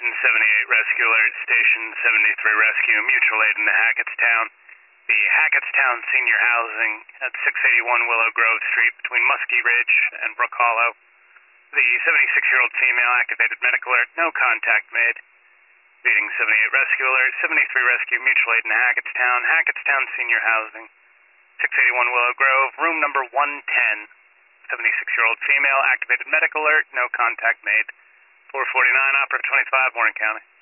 Station 78 Rescue Alert, Station 73 Rescue, mutual aid in the Hackettstown. The Hackettstown Senior Housing at 681 Willow Grove Street between Muskie Ridge and Brook Hollow. The 76-year-old female activated medical alert, no contact made. Leading 78 Rescue Alert, 73 Rescue, mutual aid in the Hackettstown, Hackettstown Senior Housing, 681 Willow Grove, room number 110. 76-year-old female activated medical alert, no contact made. 449 Opera 25, Warren County.